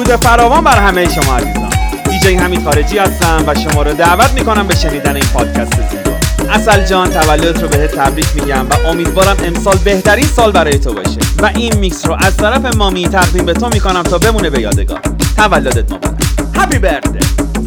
درود فراوان بر همه شما عزیزان. دیجی حمید خارجی هستم و شما رو دعوت میکنم به شنیدن این پادکست زیبا. عسل جان، تولدت رو بهت تبریک میگم و امیدوارم امسال بهترین سال برای تو باشه و این میکس رو از طرف مامی تقدیم به تو میکنم تا بمونه به یادگار. تولدت مبارک. هپی برثدی.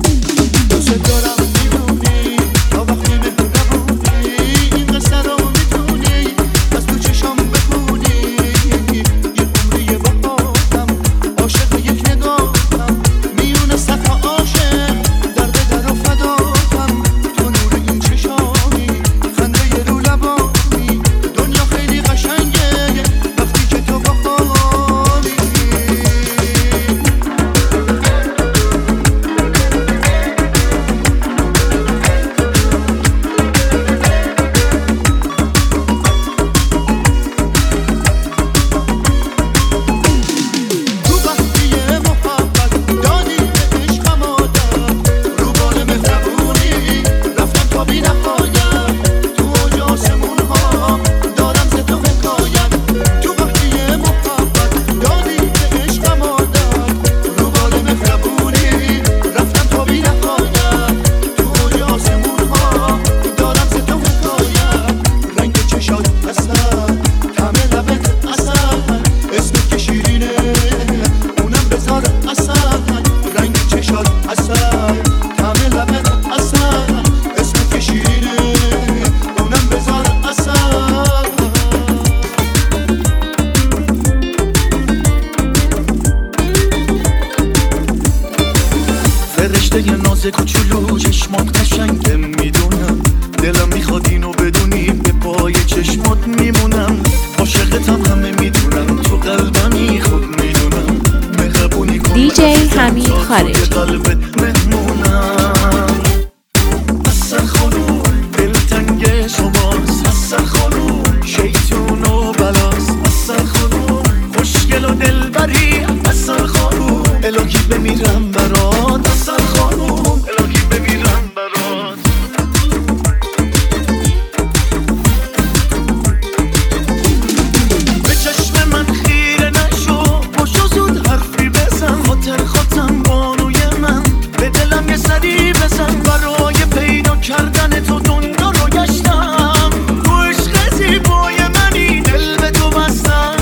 فرشته ناز کوچولو چشمات قشنگه میدونم، دلم میخواد اینو بدونی به پای چشمات میمونم، عاشقتم همه میدونم، تو قلبمی خود میدونم، مهربونی کن دیجی حمید خارجی. قلبت مهمونم. اصل خانوم دلتنگ شماست، اصل خانوم شیطون و بلاست، اصل خانوم خوشگل و دلبری، اصل خانوم الهی بمیرم برات، اصل خانوم الهی بمیرم برات. به چشم من خیره نشو، باشو زود حرفی بزن، خاطر خاطم بانوی من، به دلم یه سری بزن، برای پیدا کردن تو دنیا رو گشتم، تو عشق زیبای منی دل به تو بستم.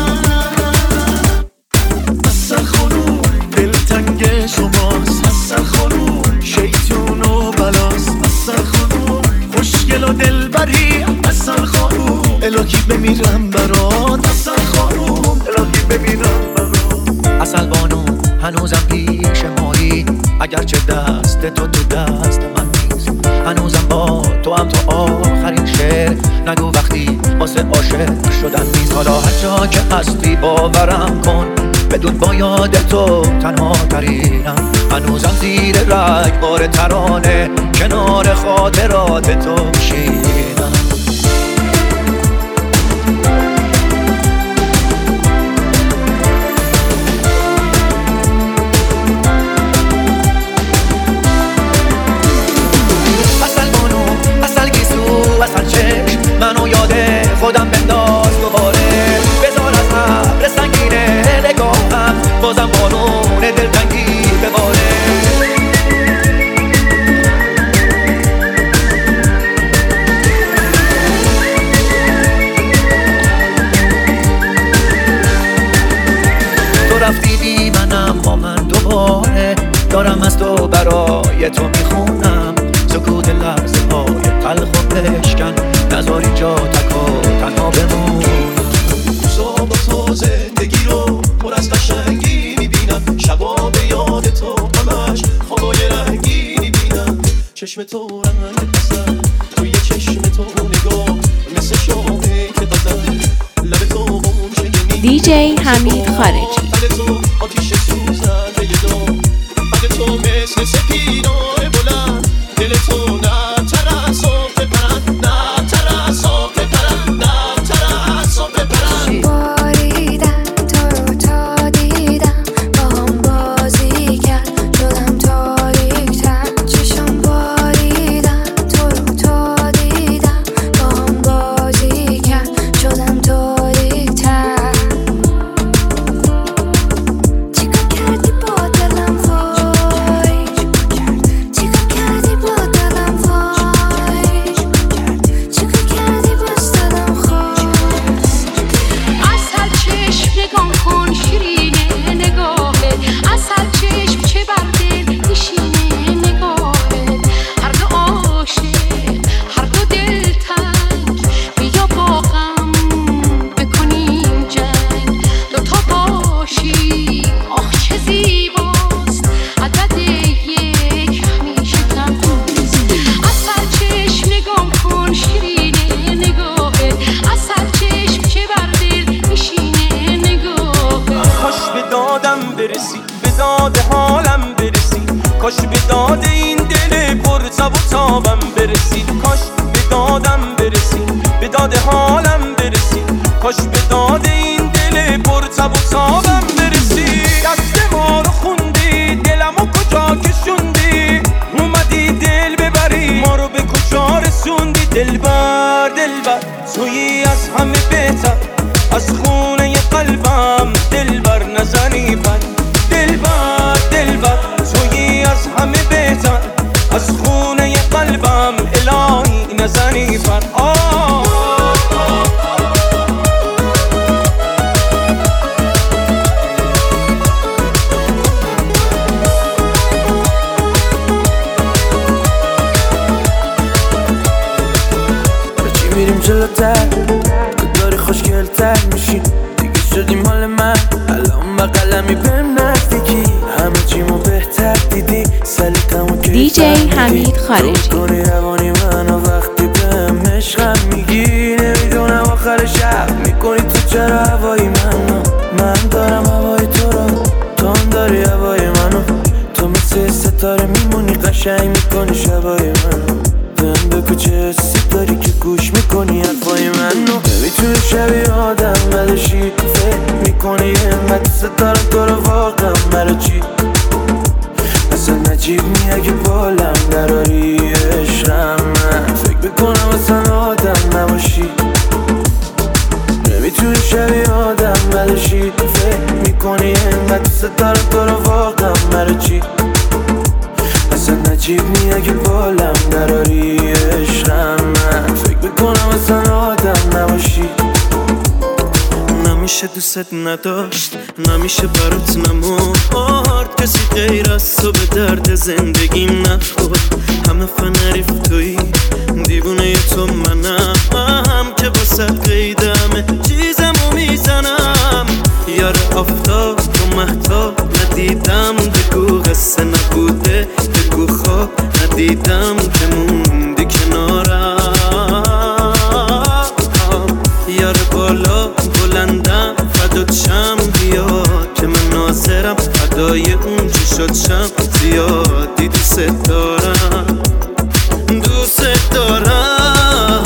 اصل خانوم دلتنگ شماست، اصل خانوم شیطون و بلاست، اصل خانوم خوشگل و دلبری، اصل خانوم الهی بمیرم برات، اصل خانوم الهی بمیرم برات. اصل بانو هنوزم پیش مایی، اگرچه دست تو دست من نیست، هنوزم با تو هم تا آخرین شعر، نگو وقتی واسه عاشق شدن نیست. حالا هر جا که هستی باورم کن، بدون با یاد تو تنها ترینم، هنوزم زیر رگبار ترانه کنار خاطرات تو میشینم. اصل چشم منو یاده خودم بنداز دوباره، بذار از ابر سنگینه نگاهم، بازم بارون دلتنگی بباره. تو رفتی بی منم با من دوباره، دارم از تو برای تو میخونم، سکوت لحظه های تلخ و بشکن، نذار اینجا تک و تنها بمون. روزا با تو زندگی رو پر از قشنگی میبینم، شبا به یاد تو همش خوابای رنگی میبینم، چشم تو رنگ پسر، توی چشم تو نگاه مثل شامه که دادن، لب تو غنچه دیجی حمید خارجی. بد تو آتیش سوزنده دو، بد تو مثل سپیدار بلند، دل تو نه ترسو بپرد، نه ترسو بپرد، نه ترسو بپرد. باریدم تو رو تا دیدم، با هم بازی کرد شدم تاریک‌تر، چشم باریدم تو رو تا دیدم، با هم بازی کرد شدم تاریک‌تر. چیکار کردی با کاش به داد این دل پر تب و تابم برسی. دست ما رو خوندی دلمو کجا کشوندی، اومدی دل ببری ما رو به کجا رسوندی. دلبر دلبر تویی از همه بهتر، از خونه قلبم دلبر نزنی پر. دلبر دلبر تویی از همه بهتر، از خونه قلبم الهی نزنی پر. میریم جلوتر تو داری خوشگلتر میشی، دیگه شدی مال من الان بقلمی بهم نزدیکی. همه چیمو بهتر دیدی سلیقمو که دیجی حمید خارجی. کنی روانی منو وقتی بهم عشقم میگی، نمیدونم آخر شب میکنی تو چرا هوای منو. من دارم هوای تو رو، تو هم داری هوای منو. تو مثل ستاره میمونی قشنگ میکنی شبای منو. بهم بگو چه حسی داری که گوش میکنی حرفای منو. نمیتونی شبیه آدم نداشی، فکر میکنی اینقدر دوست دارم تو رو واقعا مرا چی. اصلا نجیب می اگه بالم نراری عشقم، من فکر بکنم اصلا آدم نباشی. نمیتونی شبیه آدم نداشی، فکر میکنی اینقدر دوست دارم تو رو واقعا مرا چی. اصلا نجیب می اگه بالم نراری عشقم، من فکر بکنم اصلا آدم نباشی. نمیشه دوست نداشت، نمیشه برات نمورد، کسی غیر از تو به درد زندگیم نخورد. همه فنریف توی دیوونه تو منم که واسه قیدمه چیزمو میزنم. یار آفتاب و مهتاب ندیدم، بگو قصه نبوده، بگو خواب ندیدم که موندی کنارم. یار بالا بلندم فدات شم، بیا که من ناظرم فدای اون چی شد شم. زیادی دوست دارم دوست دارم.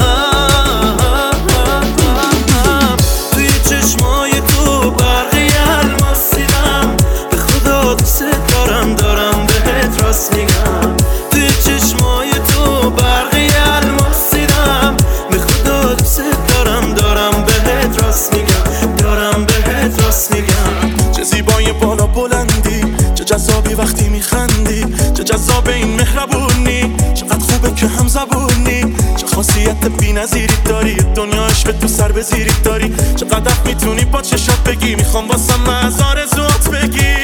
توی چشمای تو برقی الماس دیدم، به خدا دوست دارم دارم بهت راست میگم. توی چشمای تو برقی الماس دیدم، به خدا دوست دارم دارم بهت راست میگم، دارم بهت راست میگم. چه زیبای بالا بلندی، چه جذابی وقتی میخندی، چه جذاب این مهربونی، چقدر خوبه که هم زبونی. چه خاصیت بی‌نظیری داری، دنیا عشق تو سر به زیری داری. چقدر میتونی با چشات بگی، میخوام واسم از آرزوات بگی.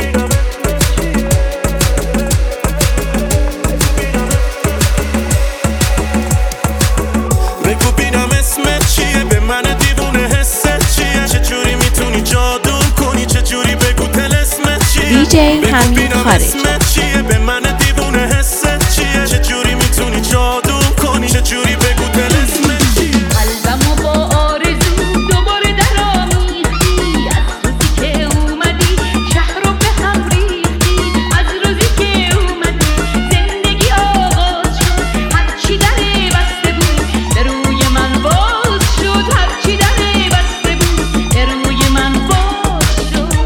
بگو بینم اسمت چیه، به من دیوونه حست چیه. چجوری میتونی جادو کنی، چجوری بگو طلسمت چیه. دیجی حمید خارجی. چیه به من دیوونه حست چیه. چجوری میتونی جادو کنی، چجوری بگو طلسمت چیه. قلبمو با آرزو دوباره درآمیختی، از روزی که اومدی شهر رو به هم ریختی. از روزی که اومدی زندگی آغاز شد، هرچی دره بسته بود به روی من باز شد. هرچی دره بسته بود به روی من باز شد.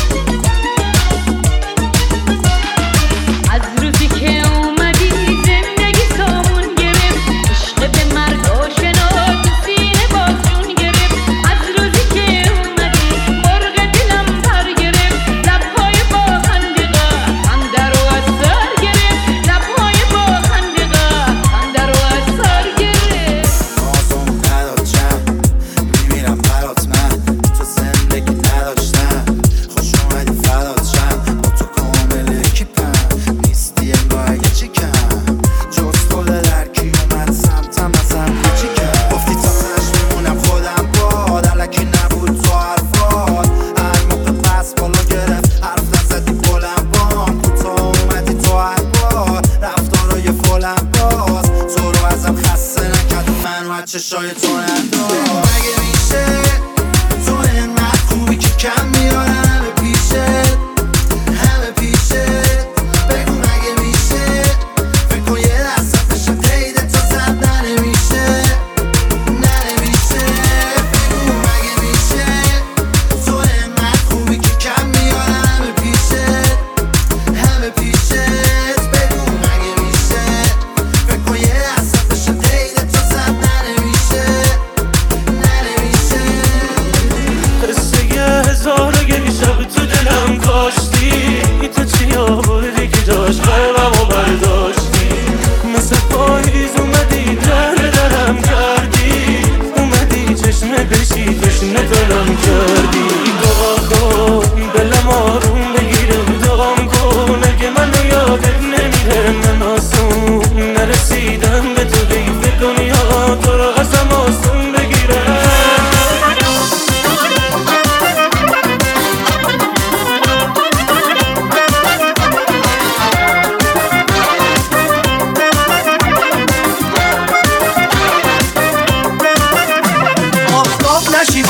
از روزی که اومدی زندگی سامون گرفت، عشق به مرگ آشنا تو سینه باز جون گرفت. از روزی که اومدی مرغ دلم پر گرفت، لبهای با خندقه خنده رو از سر گرفت. لبهای با خندقه خنده رو از سر گرفت. آسون نداد شم، میمیرم برات من، تو زندگی نداشتم. خوش اومدی فدات شم، با تو کامل اکیپم، نیستی انگار یه چی کم. جز تو درکی اومد سمتم ازم یه چی کم. گفتی تا تش میمونم خودم باد، علکی نبود تو حرفات. هر موقع پس بالا گرفت حرف نزدی بلند بام. کوتاه اومدی تو هر بار رفتارای فلم باز. تو رو ازم خسته نکرد و منو از چشای تو ننداز. مگه میشه تو اینقدر خوبی که کم میارن همه پیشت، همه پیشت. بگو مگه میشه فکر کن یه لحظه بشه قید تو زد ننمیشه، ننمیشه. بگو مگه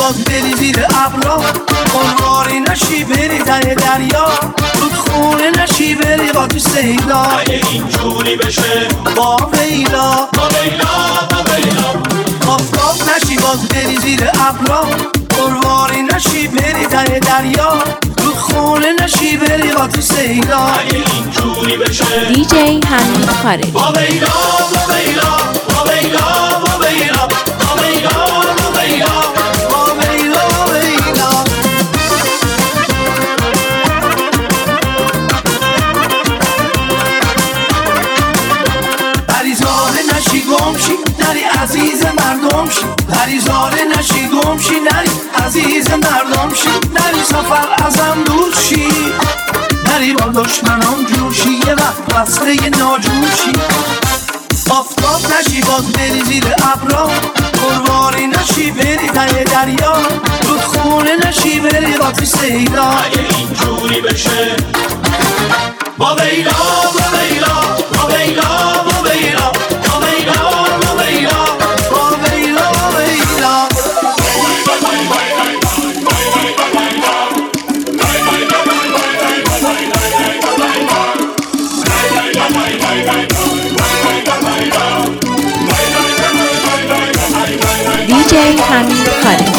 باز بری زیر ابرا قنواری نشی بری ته دریا رودخونه نشی بری با تو سیلا اگه اینجوری بشه با ویلا با ویلا با ویلا آفتاب نشی باز بری زیر ابرا قنواری نشی بری ته دریا رودخونه نشی بری با تو سیلا اگه اینجوری بشه دیجی حمید خارجی. با ویلا با ویلا با ویلا با ویلا با ویلا با ویلا با ویلا با ویلا پریزاده نشی گمشی نری عزیز مردم شی پریزاده نشی گمشی نری عزیز مردم شی نری سفر ازم دور شی نری با دشمنان جوشی یه وقت وصله ناجوشی آفتاب نشی باز بری زیر ابرا قرواری نشی بری ته دریا رودخونه نشی بری با تو سیلا اگه اینجوری بشه با ویلا با ویلا با ویلا با ویلا با ویلا با ویلا با ویلا با ویلا دیجی حمید خارجی.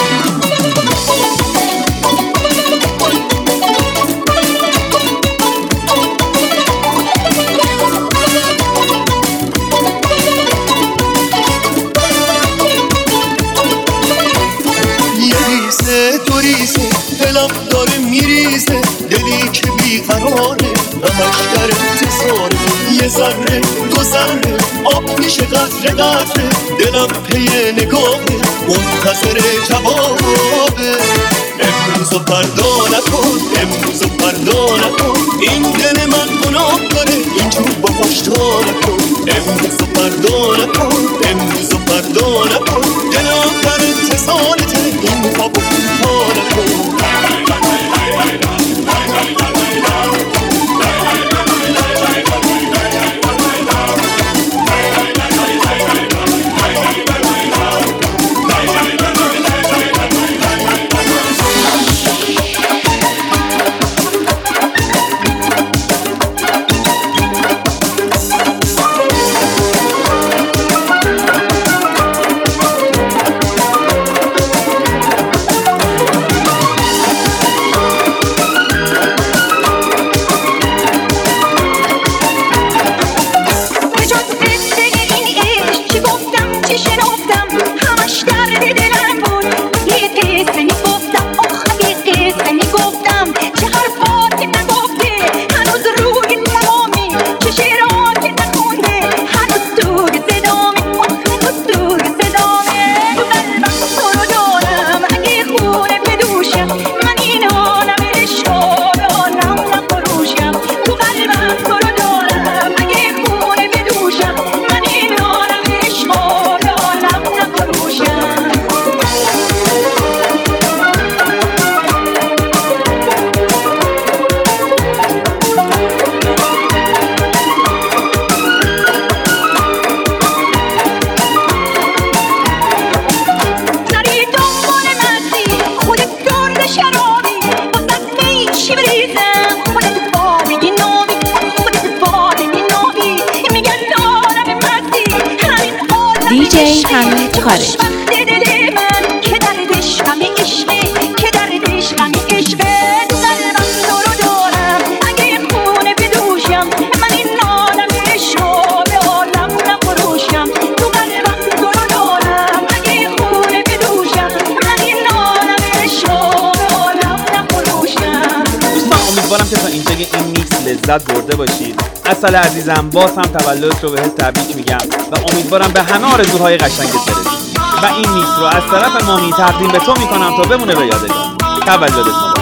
ریزه دلم داره میریزه دلی که بیقراره همش در انتظاره یه ذره دو ذره آب میشه قطره قطره دلم پی نگاهه منتظر جوابه امروز و فردا نکن امروز و فردا نکن این دل من گناه داره اینجور باهاش تا نکن امروز و فردا نکن امروز و فردا نکن دلم در انتظارته این خواب و تا نکن دیجی حمید خارجی. امیدوارم که تا اینجای این میکس لذت برده باشید. اصل عزیزم باز هم تولدت رو بهت تبریک میگم و امیدوارم به همه آرزوهای قشنگت برسی و این میکس رو از طرف مامی تقدیم به تو میکنم تا بمونه به یادگار. تولدت مبارک.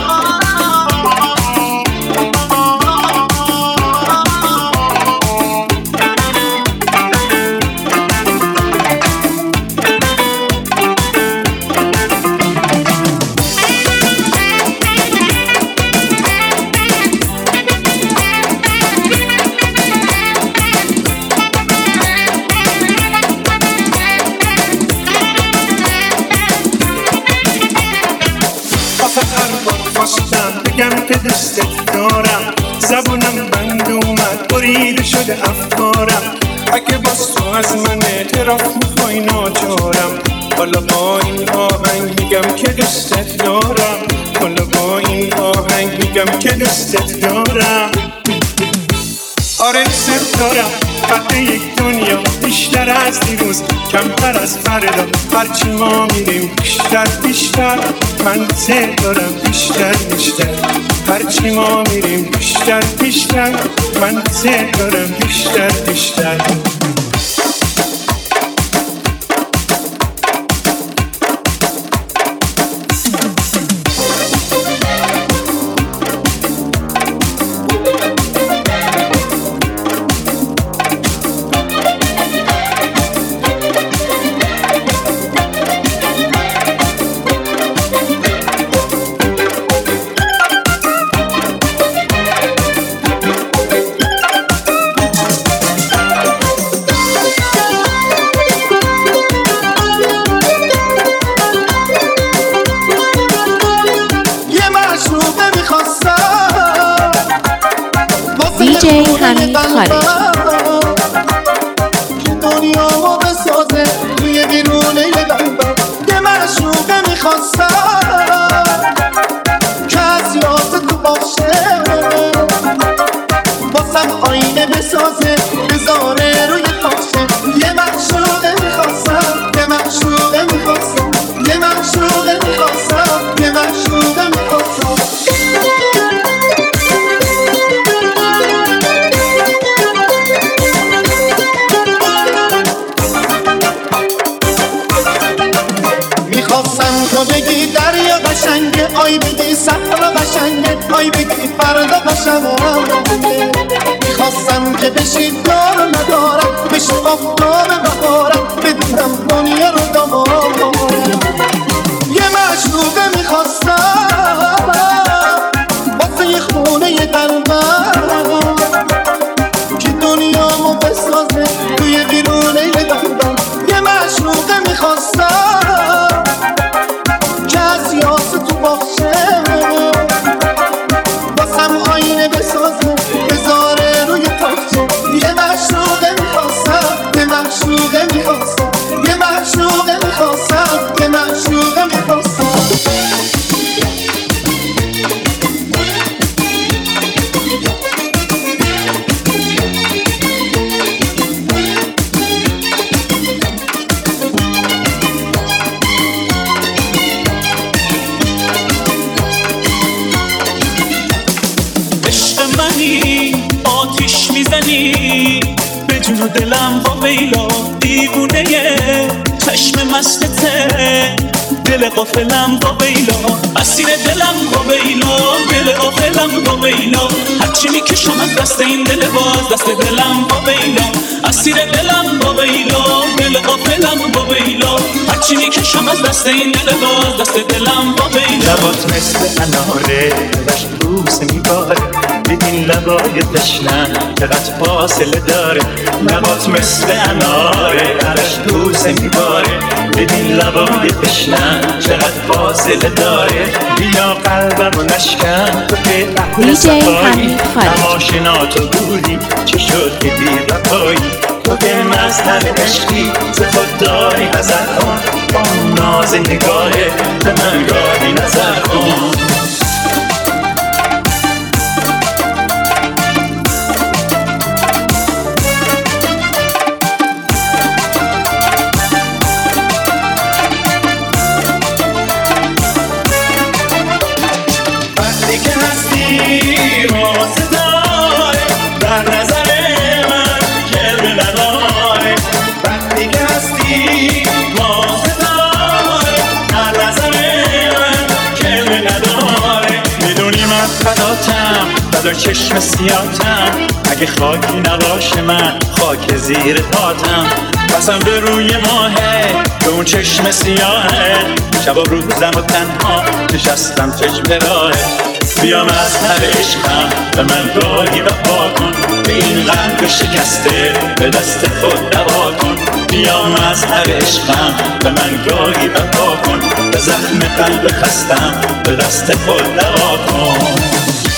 که دوستت دارم. زبونم بند اومد بریده شده افکارم. اگه باز تو از من اعتراف میخوای ناچارم. حالا با این آهنگ میگم که دوستت دارم. حالا با این آهنگ میگم که دوستت دارم. آره دوست دارم. قد یک دنیا بیشتر از دیروز، کمتر از فردا. هرچی ما میریم بیشتر بیشتر، من دوست دارم بیشتر بیشتر. هرچی ما میریم بیشتر بیشتر، من دوست دارم بیشتر بیشتر. DJ حمید خارجی. دنیا ما بسازه توی بیرونه یه دنبر. یه معشوقه میخواستم که از یاسه تو باشه، باسم آینه بسازه بذاره روی پاشه. یه معشوقه میخواستم، یه معشوقه میخواستم، یه معشوقه میخواستم، یه معشوقه میخواستم. تو بگی دریا قشنگه، آی بگی صحرا قشنگه، آی بگی فردا قشنگه. میخواستم که بشی دار و ندارم، بشی آفتاب بهارم، بدونم دنیا رو دارم. یه معشوقه میخواستم واسه یه خونه یه قلبم، که دنیامو بسازه توی بیرونه یه دندم. یه معشوقه میخواستم که از یاسه تو باشه، باسم آینه بسازه بذاره روی پاشه. یه معشوقه میخواستم، یه معشوقه میخواستم، یه معشوقه میخواستم، یه معشوقه میخواستم. آتیش میزنی به جون و دلم با ویلا، دیوونه چشم مستته، دل غافلم با ویلا، اسیر دلم با ویلا، دل غافلم با ویلا. هرچی میکشم از دست این دل باز، دست دلم با ویلا، اسیر دلم با ویلا، دل غافلم با ویلا. هرچی میکشم از دست این دل باز، دست دلم با ویلا. لبات مثل اناره دشت بوسه میباره، ببین لبای تشنه چقدر فاصله داره. لبات مثل اناره دشت بوسه میباره، ببین لبای تشنه چقدر فاصله داره. بیا قلبمو نشکن تو که اهل صفایی، نماشنا تو بودی چی شد که بی وفایی. تو که مذهب عشقی ز خود داری نظر کن، با ناز نگاهه به من گاهی نظر کن. بلا چشم سیاتم، اگه خاکی نباشه من خاک زیر پاتم. بسم به روی ماهه به اون چشم سیاهه، شبا روزم و تنها نشستم چشم راهه. بیا مذهب عشقم به من گاهی وفا کن، به این قلب شکسته به دست خود دوا کن. بیا مذهب عشقم به من گاهی وفا کن، به زخم قلب خستم به دست خود دوا کن.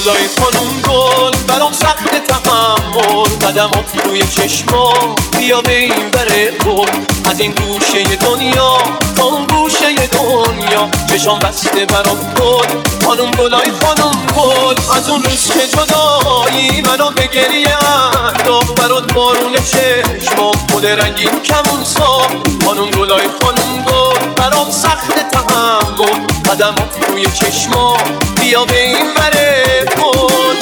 گلای خانوم گل برام سخت تحمل قدمات روی چشما بیا به این بره گل از این گوشه دنیا تا اون گوشه دنیا چشام بسته برام گل خانوم گلای خانوم گل از اون روز که جدایی منو به گریه انداخت برات بارون چشما گل رنگین کمون ساخت خانوم گلای خانوم گل برام سخت تحمل قدمات روی چشما بیا به این بره گل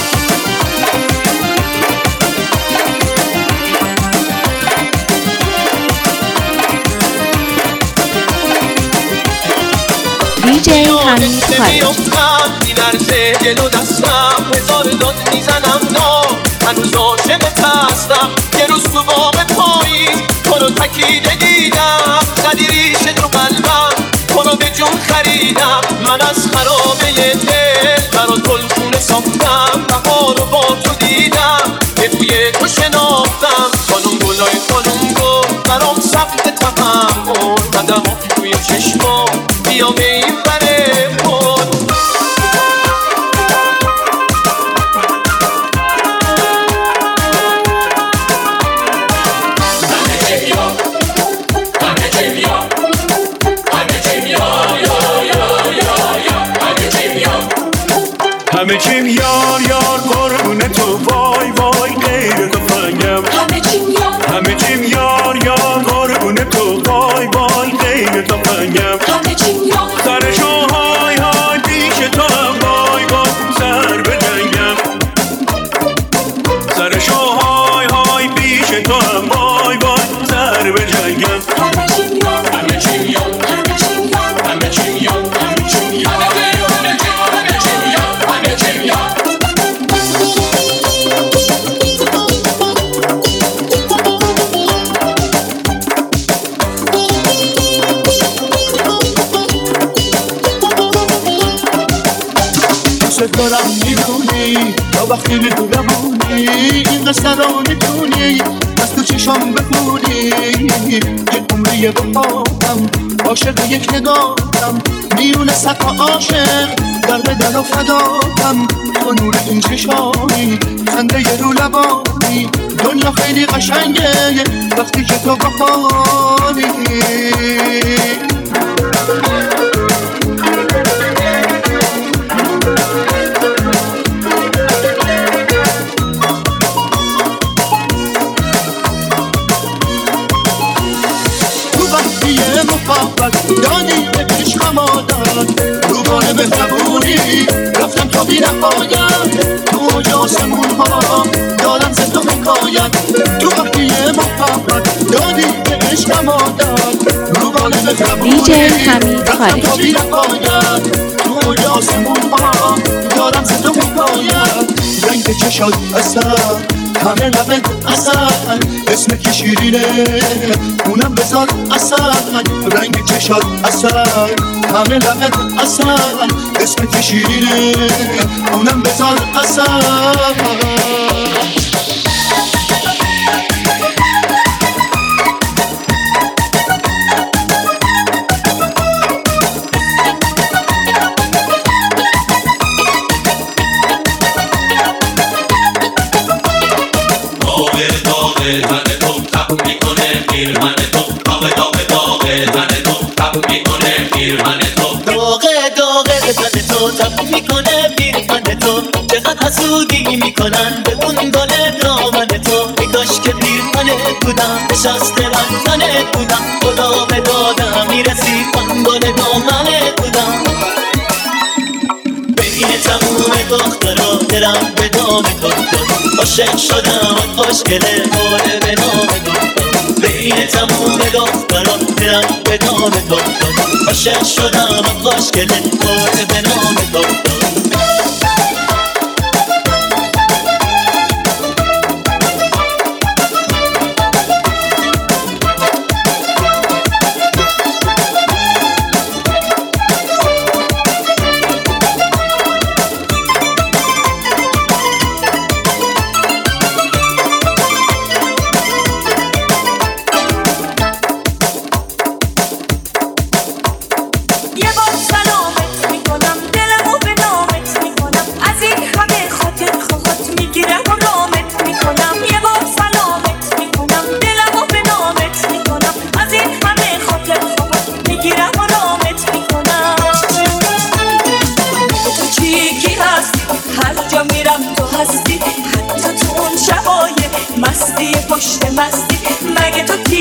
دیجی حمید خارجی میلرزه دل و دستم هزار داد میزنم هنوز عاشقت هستم یه روز تو باغ پاییز تو رو تکیده دیدم زدی ریشه تو قلبم تو رو به جون خریدم من از خرابه دل برات گلخونه ساختم بهار رو با تو دیدم به بوی تو شناختم خانوم گلای خانوم گل برام سخت تحمل قدمات توی چشما بیا به این بره گل همه چیم یار یار قربون تو وای وای غیر تو فنگم همه چیم یار یار قربون تو وای وای غیر تو فنگم سرشو های های پیش تو هم وای وای سر به جنگم سرشو های های پیش تو هم وای وای سر به جنگم همه چیم یار همه چیم یار همه چیم یار همه چیم یار دارم میدونی تا وقتی میدونمونی این قصه رو میتونی از تو چشام بخونی یه عمریه بخواهم عاشق یک نگاهم میونه سقا عاشق در بدن و فداهم تو نور این چشایی خنده یه رو لبانی دنیا خیلی قشنگه وقتی که تو بخوانی دادی به عشقم آداد روبانه به زبونی رفتم تا بی نهایت تو اوج آسمون ها دارم زنده حکایت تو وقتی محبت دادی به عشقم آداد روبانه به زبونی دیجی حمید رفتم تا بی خارجی نهایت تو اوج آسمون ها دارم زنده حکایت رنگ چشات اصلا همه لبت اصلا اسم کی شیرینه اونم بذار اصلا رنگ چشات اصلا همه لبت اصلا اسم کی شیرینه اونم بذار اصلا حسودی میکنن به اون گل دامن تو ای کاش که پیرهنت بودم نشسته بندنت بودم خدا به دادم میرسید آن گل دامنت بودم بین تموم دخترا دلم به دام تو عاشق شدم خوشگله مال به نام تو بین تموم دخترا دلم به دام تو عاشق شدم خوشگله مال به نام تو یه بار سلامت میکنم دلمو به نامت میکنم از این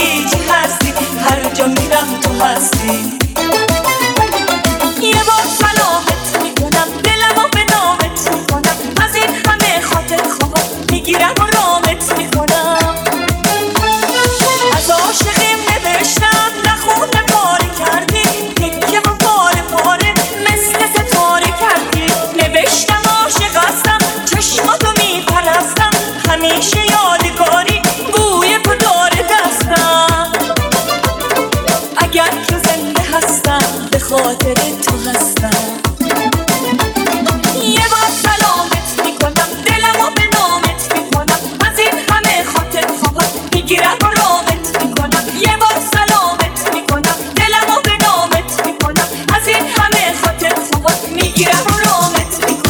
هیچ هستی، هر جا میرم تو هستی. یه بار سلامت میکنم، دلمو به نامت میکنم، از این همه خاطر خواب میگیرم و رامت میکنم. از عاشقیم نوشتم نخونه پاره کردی، تکه و پاره پاره مثل ستاره کردی. نوشتم عاشق هستم، چشماتو میپرستم، همیشه یادگاری بوی تو داره دستم. اگر تو زنده هستم به خاطر تو هستم. یه بار سلامت میکنم، دلمو به نامت میکنم، از این همه خاطر خوابات میگیرم و رامت میکنم. یه بار سلامت میکنم، دلمو به نامت میکنم، از این همه خاطر خوابات میگیرم و رامت میکنم.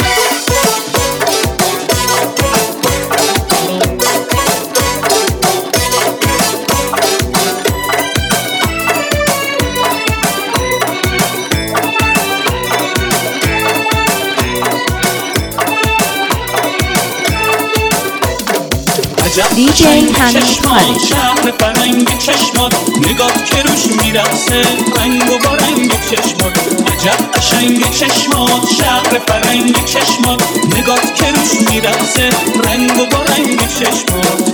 DJ حمید خالد. شهر فرنگ چشمات نگاه که روش میرقصه رنگ و با رنگ چشمات. عجب قشنگ چشمات شهر فرنگ چشمات نگاه که روش میرقصه رنگ و با رنگ چشمات.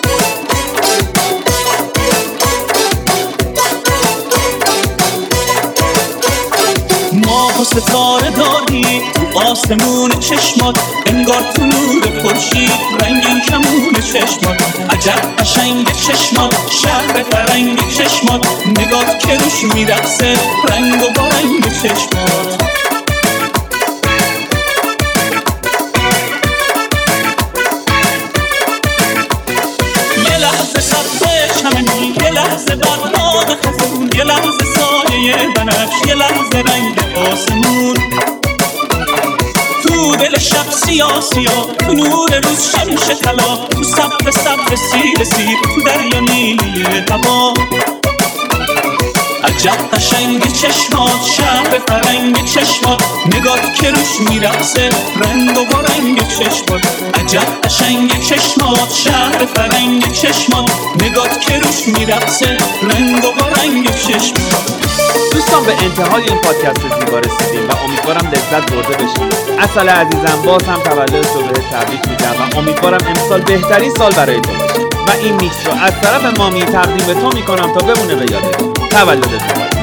ماه و ستاره داری تو آسمون چشمات، انگار تو نور خورشید رنگین کمون چشمات. عجب قشنگ چشمات شهر فرنگ چشمات نگاه که روش میرقصه رنگ و با رنگ چشمات. یه لحظه سبز چمنی، یه لحظه باد خزون، یه لحظه سایه بنفش، یه لحظه رنگ آسمون. تو دل شب سیاه سیاه، تو نور روز شمش طلا، تو سبز سبز سیر سیر، تو دریا نیلی هوا. عجب قشنگ چشمات شهر فرنگ چشمات نگاه که روش میرقصه رنگ و با رنگ چشمات. عجب قشنگ چشمات شهر فرنگ چشمات نگاه که روش میرقصه رنگ و با رنگ چشمات. دوستان به انتهای این پادکست زیبا رسیدیم و امیدوارم لذت برده باشید. عسل عزیزم باز هم تولد تو بهت تبریک میگم و امیدوارم امسال بهترین سال برای تو باشه و این میکس رو از طرف مامی تقدیم به تو میکنم تا بمونه به یادت. تولدت مبارک.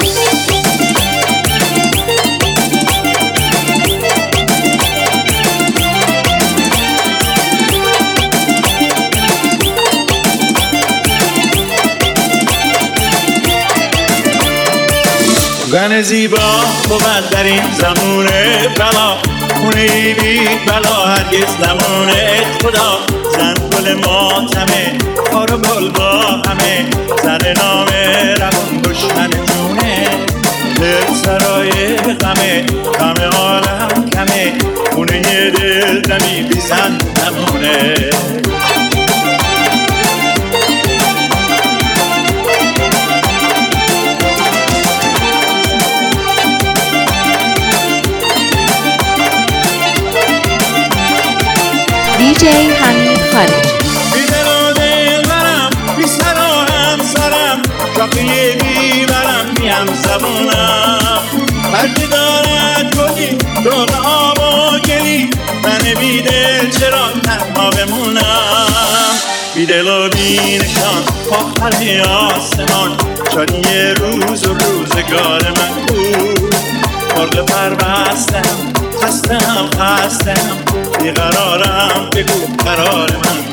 گن زیبا بود در این زمون بلا، خونه بی بلا هرگز زمان خدا. زن گل ماتمه خار و گل با همه، زن نام روان دشمن جونه. دل سرای غمه غم عالم کمه، خونه دل دمی بی زن نمونه. DJ حمید خالد. بی دل و دل برم، بی سر و همسرم، شاقی بی برم، میم زبونم. هرچی دارد گلی دور آب و گلی، من بی دل چرا تنها بمونم. بی دل و بی نشان آخر آسمان، شادی روز و روزگار من بود. مرغ پربستم خستم بیقرارم، بگو قرار من.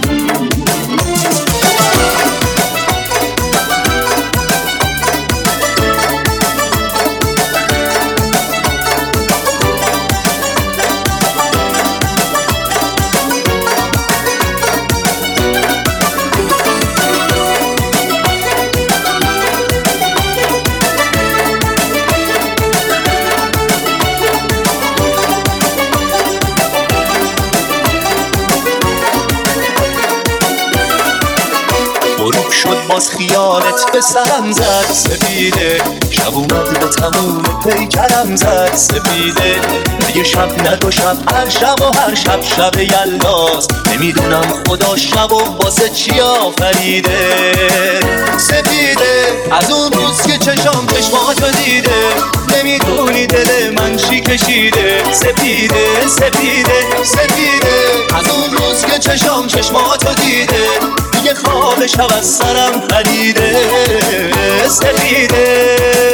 شد باز خیالت به سرم زد سپیده شب اومد به تموم پیکرم زد سپیده دیگه شب ندو شب هر شب و هر شب شب یلاست نمیدونم خدا شب و واسه چی آفریده سپیده از اون روز که چشام چشماتو دیده نمیدونی دل من چی کشیده سپیده سپیده سپیده از اون روز که چشام چشماتو دیده دیگه خواب شب از سرم پریده سپیده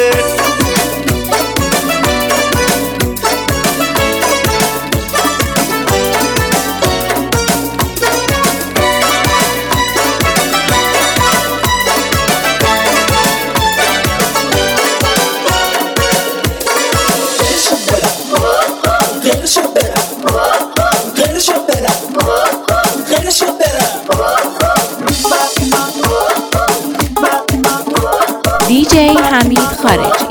DJ حمید خارجی.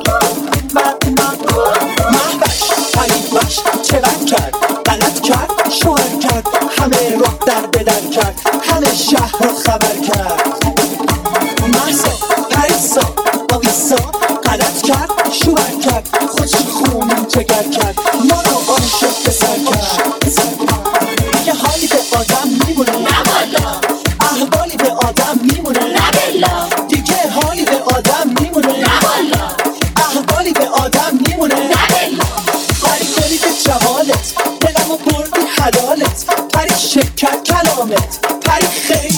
محبش پریبش چه بد کرد غلط کرد شوهر کرد همه رو در بدر کرد همه شهر رو خبر کرد محسا پریسا آویسا غلط کرد شوهر کرد خوش خونی جگر کرد ما رو عاشق به سر کرد دیگه حالی به آدم میمونه نه والا احوالی به آدم میمونه نه بلا دیگه حالی به آدم میمونه نه والا احوالی به آدم میمونه نه بلا پری کنی به جوالت دلمو بردی حلالت پری شکر کلامت پری خیلی